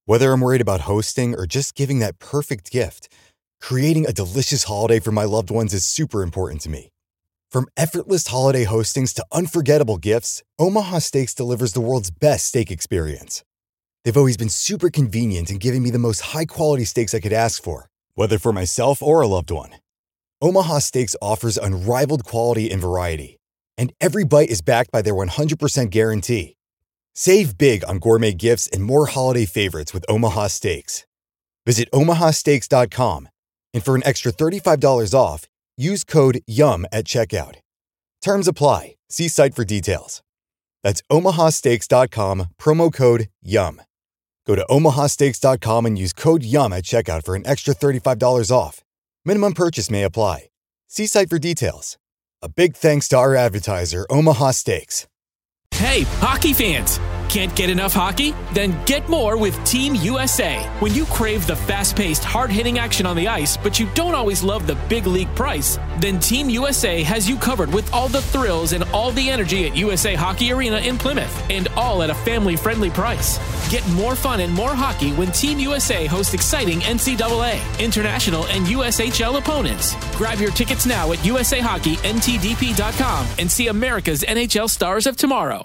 Whether I'm worried about hosting or just giving that perfect gift, creating a delicious holiday for my loved ones is super important to me. From effortless holiday hostings to unforgettable gifts, Omaha Steaks delivers the world's best steak experience. They've always been super convenient in giving me the most high-quality steaks I could ask for, whether for myself or a loved one. Omaha Steaks offers unrivaled quality and variety, and every bite is backed by their 100% guarantee. Save big on gourmet gifts and more holiday favorites with Omaha Steaks. Visit omahasteaks.com, and for an extra $35 off, use code YUM at checkout. Terms apply. See site for details. That's omahasteaks.com, promo code YUM. Go to omahasteaks.com and use code YUM at checkout for an extra $35 off. Minimum purchase may apply. See site for details. A big thanks to our advertiser, Omaha Steaks. Hey, hockey fans! Can't get enough hockey? Then get more with Team USA. When you crave the fast-paced, hard-hitting action on the ice, but you don't always love the big league price, then Team USA has you covered with all the thrills and all the energy at USA Hockey Arena in Plymouth, and all at a family-friendly price. Get more fun and more hockey when Team USA hosts exciting NCAA, international, and USHL opponents. Grab your tickets now at USAHockeyNTDP.com and see America's NHL stars of tomorrow.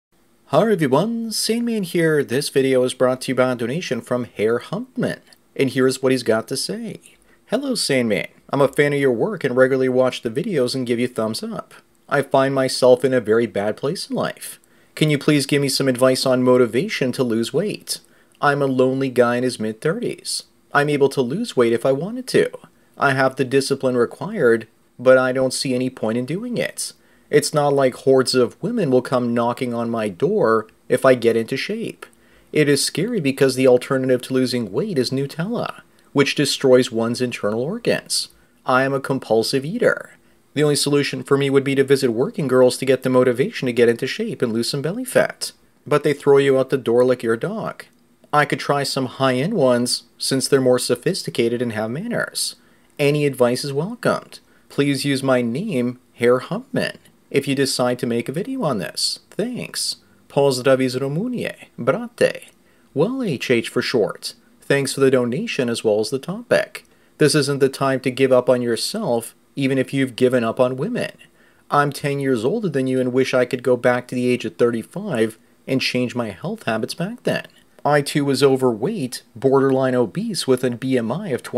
Hi everyone, Sandman here. This video is brought to you by a donation from Herr Humpman, and here's what he's got to say. Hello Sandman, I'm a fan of your work and regularly watch the videos and give you thumbs up. I find myself in a very bad place in life. Can you please give me some advice on motivation to lose weight? I'm a lonely guy in his mid-30s. I'm able to lose weight if I wanted to. I have the discipline required, but I don't see any point in doing it. It's not like hordes of women will come knocking on my door if I get into shape. It is scary because the alternative to losing weight is Nutella, which destroys one's internal organs. I am a compulsive eater. The only solution for me would be to visit working girls to get the motivation to get into shape and lose some belly fat. But they throw you out the door like you're a dog. I could try some high-end ones since they're more sophisticated and have manners. Any advice is welcomed. Please use my name, Herr Humpman, if you decide to make a video on this. Thanks. Pozdrawiam z Rumunii, brate. Well, HH for short. Thanks for the donation as well as the topic. This isn't the time to give up on yourself, even if you've given up on women. I'm 10 years older than you and wish I could go back to the age of 35 and change my health habits back then. I too was overweight, borderline obese with a BMI of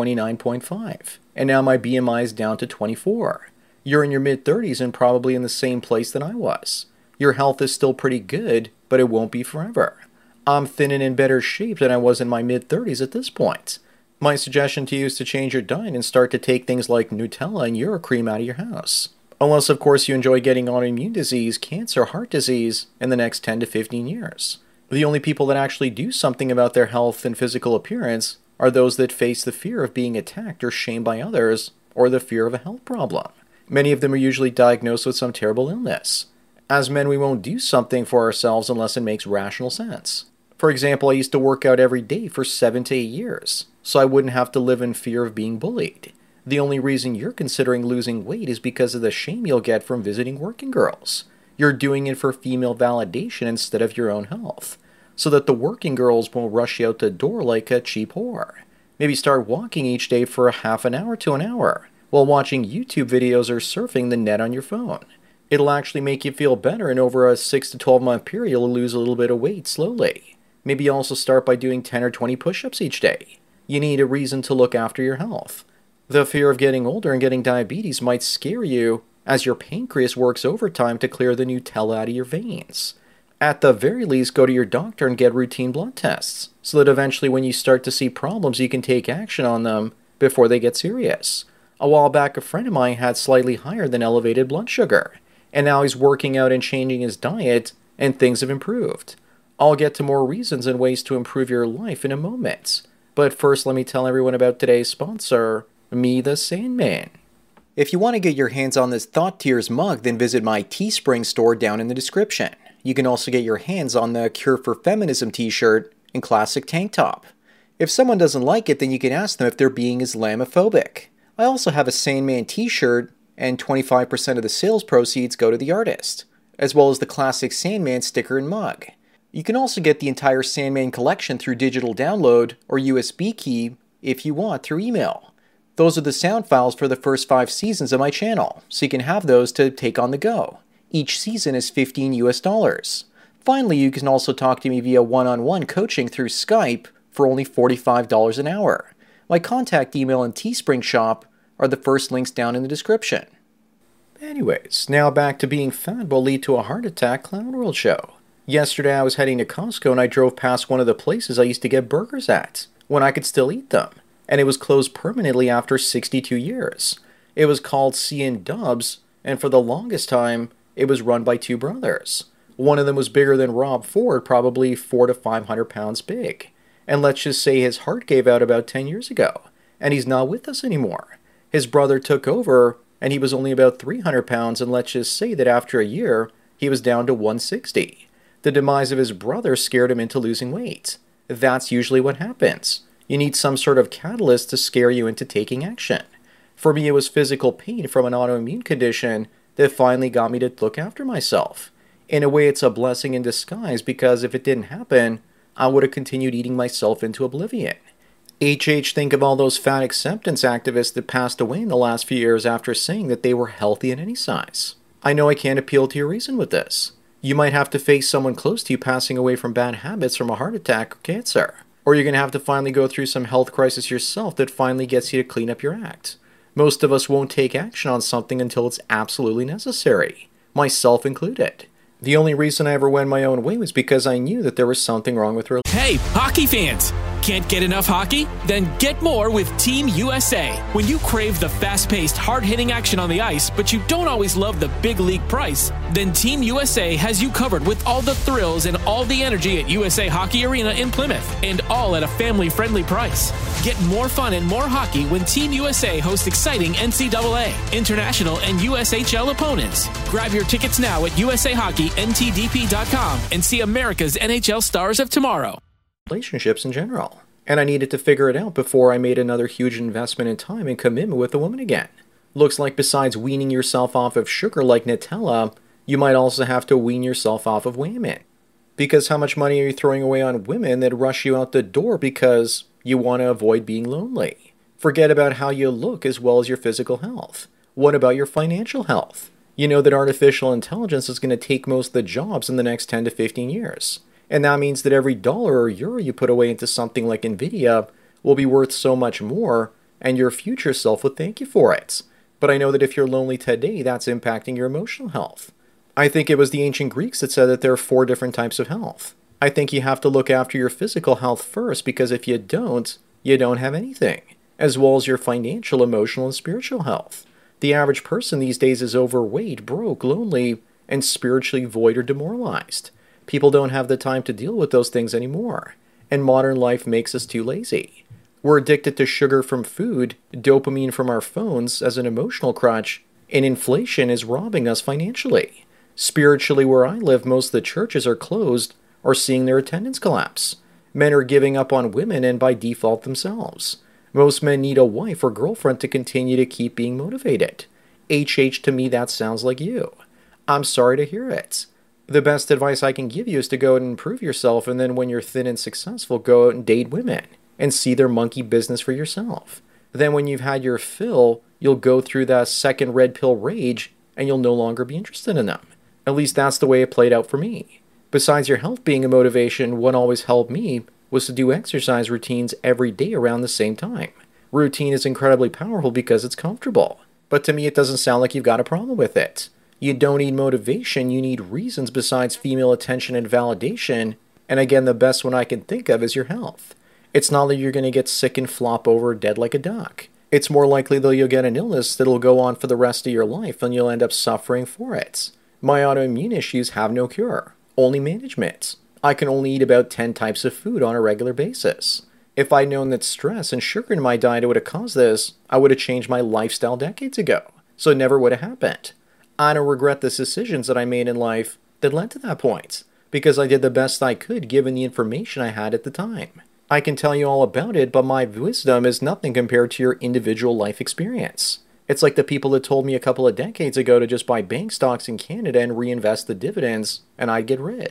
29.5, and now my BMI is down to 24. You're in your mid-30s and probably in the same place that I was. Your health is still pretty good, but it won't be forever. I'm thin and in better shape than I was in my mid-30s at this point. My suggestion to you is to change your diet and start to take things like Nutella and Eurocream out of your house. Unless, of course, you enjoy getting autoimmune disease, cancer, heart disease in the next 10 to 15 years. The only people that actually do something about their health and physical appearance are those that face the fear of being attacked or shamed by others, or the fear of a health problem. Many of them are usually diagnosed with some terrible illness. As men, we won't do something for ourselves unless it makes rational sense. For example, I used to work out every day for 7 to 8 years, so I wouldn't have to live in fear of being bullied. The only reason you're considering losing weight is because of the shame you'll get from visiting working girls. You're doing it for female validation instead of your own health, so that the working girls won't rush you out the door like a cheap whore. Maybe start walking each day for a half an hour to an hour, while watching YouTube videos or surfing the net on your phone. It'll actually make you feel better, and over a 6 to 12 month period you'll lose a little bit of weight slowly. Maybe also start by doing 10 or 20 push-ups each day. You need a reason to look after your health. The fear of getting older and getting diabetes might scare you as your pancreas works overtime to clear the Nutella out of your veins. At the very least, go to your doctor and get routine blood tests, so that eventually when you start to see problems you can take action on them before they get serious. A while back, a friend of mine had slightly higher than elevated blood sugar, and now he's working out and changing his diet, and things have improved. I'll get to more reasons and ways to improve your life in a moment. But first, let me tell everyone about today's sponsor, Me the Sandman. If you want to get your hands on this Thought Tears mug, then visit my Teespring store down in the description. You can also get your hands on the Cure for Feminism t-shirt and classic tank top. If someone doesn't like it, then you can ask them if they're being Islamophobic. I also have a Sandman t-shirt, and 25% of the sales proceeds go to the artist, as well as the classic Sandman sticker and mug. You can also get the entire Sandman collection through digital download or USB key if you want through email. Those are the sound files for the first 5 seasons of my channel, so you can have those to take on the go. Each season is $15 US. Finally, you can also talk to me via one-on-one coaching through Skype for only $45 an hour. My contact email and Teespring shop are the first links down in the description. Anyways, now back to being fat will lead to a heart attack Clown World show. Yesterday I was heading to Costco and I drove past one of the places I used to get burgers at, when I could still eat them, and it was closed permanently after 62 years. It was called C&Dubs, and for the longest time, it was run by 2 brothers. One of them was bigger than Rob Ford, probably 400 to 500 pounds big. And let's just say his heart gave out about 10 years ago, and he's not with us anymore. His brother took over, and he was only about 300 pounds, and let's just say that after a year, he was down to 160. The demise of his brother scared him into losing weight. That's usually what happens. You need some sort of catalyst to scare you into taking action. For me, it was physical pain from an autoimmune condition that finally got me to look after myself. In a way, it's a blessing in disguise because if it didn't happen, I would have continued eating myself into oblivion. Think of all those fat acceptance activists that passed away in the last few years after saying that they were healthy in any size. I know I can't appeal to your reason with this. You might have to face someone close to you passing away from bad habits from a heart attack or cancer. Or you're going to have to finally go through some health crisis yourself that finally gets you to clean up your act. Most of us won't take action on something until it's absolutely necessary, myself included. The only reason I ever went my own way was because I knew that there was something wrong with religion. Hey, hockey fans! Can't get enough hockey? Then get more with Team USA. When you crave the fast-paced, hard-hitting action on the ice, but you don't always love the big league price, then Team USA has you covered with all the thrills and all the energy at USA Hockey Arena in Plymouth, and all at a family-friendly price. Get more fun and more hockey when Team USA hosts exciting NCAA, international, and USHL opponents. Grab your tickets now at USAHockeyNTDP.com and see America's NHL stars of tomorrow. Relationships in general. And I needed to figure it out before I made another huge investment in time and commitment with a woman again. Looks like besides weaning yourself off of sugar like Nutella, you might also have to wean yourself off of women. Because how much money are you throwing away on women that rush you out the door because you want to avoid being lonely? Forget about how you look as well as your physical health. What about your financial health? You know that artificial intelligence is going to take most of the jobs in the next 10 to 15 years. And that means that every dollar or euro you put away into something like Nvidia will be worth so much more, and your future self would thank you for it. But I know that if you're lonely today, that's impacting your emotional health. I think it was the ancient Greeks that said that there are 4 different types of health. I think you have to look after your physical health first, because if you don't have anything, as well as your financial, emotional, and spiritual health. The average person these days is overweight, broke, lonely, and spiritually void or demoralized. People don't have the time to deal with those things anymore, and modern life makes us too lazy. We're addicted to sugar from food, dopamine from our phones as an emotional crutch, and inflation is robbing us financially. Spiritually, where I live, most of the churches are closed or seeing their attendance collapse. Men are giving up on women and by default themselves. Most men need a wife or girlfriend to continue to keep being motivated. To me, that sounds like you. I'm sorry to hear it. The best advice I can give you is to go out and improve yourself, and then when you're thin and successful, go out and date women and see their monkey business for yourself. Then when you've had your fill, you'll go through that second red pill rage and you'll no longer be interested in them. At least that's the way it played out for me. Besides your health being a motivation, what always helped me was to do exercise routines every day around the same time. Routine is incredibly powerful because it's comfortable, but to me it doesn't sound like you've got a problem with it. You don't need motivation, you need reasons besides female attention and validation, and again, the best one I can think of is your health. It's not that you're going to get sick and flop over dead like a duck. It's more likely that you'll get an illness that'll go on for the rest of your life and you'll end up suffering for it. My autoimmune issues have no cure, only management. I can only eat about 10 types of food on a regular basis. If I'd known that stress and sugar in my diet would have caused this, I would have changed my lifestyle decades ago, so it never would have happened. I don't regret the decisions that I made in life that led to that point, because I did the best I could given the information I had at the time. I can tell you all about it, but my wisdom is nothing compared to your individual life experience. It's like the people that told me a couple of decades ago to just buy bank stocks in Canada and reinvest the dividends, and I'd get rich.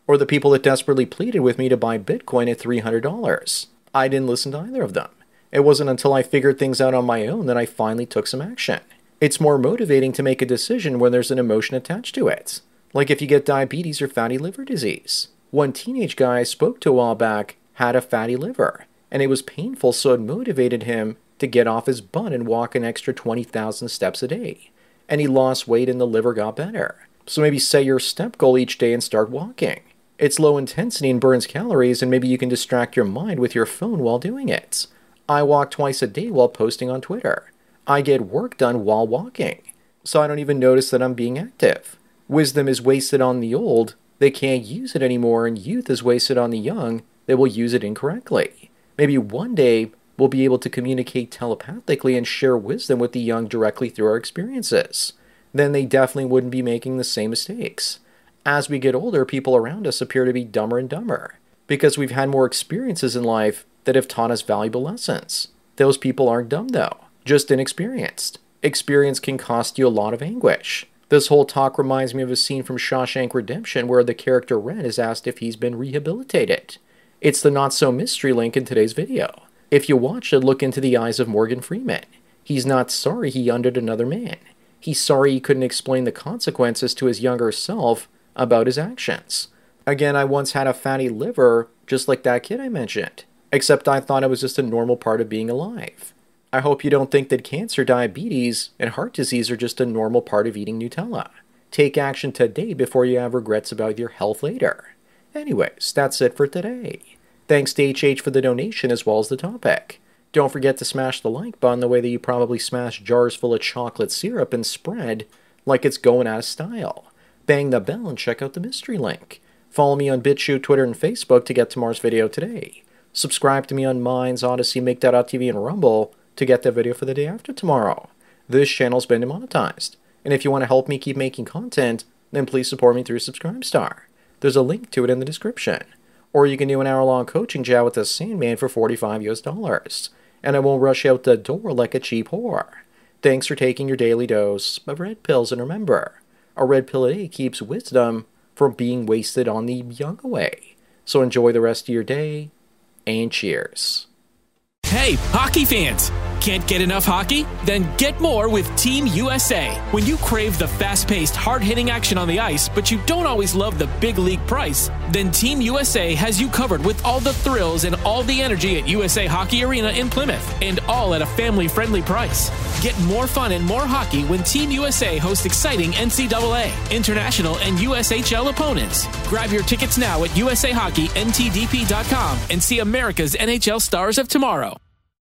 Or the people that desperately pleaded with me to buy Bitcoin at $300. I didn't listen to either of them. It wasn't until I figured things out on my own that I finally took some action. It's more motivating to make a decision when there's an emotion attached to it. Like if you get diabetes or fatty liver disease. One teenage guy I spoke to a while back had a fatty liver, and it was painful, so it motivated him to get off his butt and walk an extra 20,000 steps a day. And he lost weight and the liver got better. So maybe set your step goal each day and start walking. It's low intensity and burns calories, and maybe you can distract your mind with your phone while doing it. I walk twice a day while posting on Twitter. I get work done while walking, so I don't even notice that I'm being active. Wisdom is wasted on the old. They can't use it anymore, and youth is wasted on the young. They will use it incorrectly. Maybe one day we'll be able to communicate telepathically and share wisdom with the young directly through our experiences. Then they definitely wouldn't be making the same mistakes. As we get older, people around us appear to be dumber and dumber because we've had more experiences in life that have taught us valuable lessons. Those people aren't dumb though, just inexperienced. Experience can cost you a lot of anguish. This whole talk reminds me of a scene from Shawshank Redemption where the character Red is asked if he's been rehabilitated. It's the not-so-mystery link in today's video. If you watch it, look into the eyes of Morgan Freeman. He's not sorry he undid another man. He's sorry he couldn't explain the consequences to his younger self about his actions. Again, I once had a fatty liver, just like that kid I mentioned, except I thought it was just a normal part of being alive. I hope you don't think that cancer, diabetes, and heart disease are just a normal part of eating Nutella. Take action today before you have regrets about your health later. Anyways, that's it for today. Thanks to HH for the donation as well as the topic. Don't forget to smash the like button the way that you probably smash jars full of chocolate syrup and spread like it's going out of style. Bang the bell and check out the mystery link. Follow me on BitChute, Twitter, and Facebook to get tomorrow's video today. Subscribe to me on Minds, Odyssey, Make.TV, and Rumble to get the video for the day after tomorrow. This channel's been demonetized, and if you want to help me keep making content, then please support me through Subscribestar. There's a link to it in the description. Or you can do an hour-long coaching chat with the Sandman for $45 US, and I won't rush out the door like a cheap whore. Thanks for taking your daily dose of red pills, and remember, a red pill a day keeps wisdom from being wasted on the young away. So enjoy the rest of your day, and cheers. Hey, hockey fans! Can't get enough hockey? Then get more with Team USA. When you crave the fast-paced, hard-hitting action on the ice, but you don't always love the big league price, then Team USA has you covered with all the thrills and all the energy at USA Hockey Arena in Plymouth, and all at a family-friendly price. Get more fun and more hockey when Team USA hosts exciting NCAA, international, and USHL opponents. Grab your tickets now at USAHockeyNTDP.com and see America's NHL stars of tomorrow.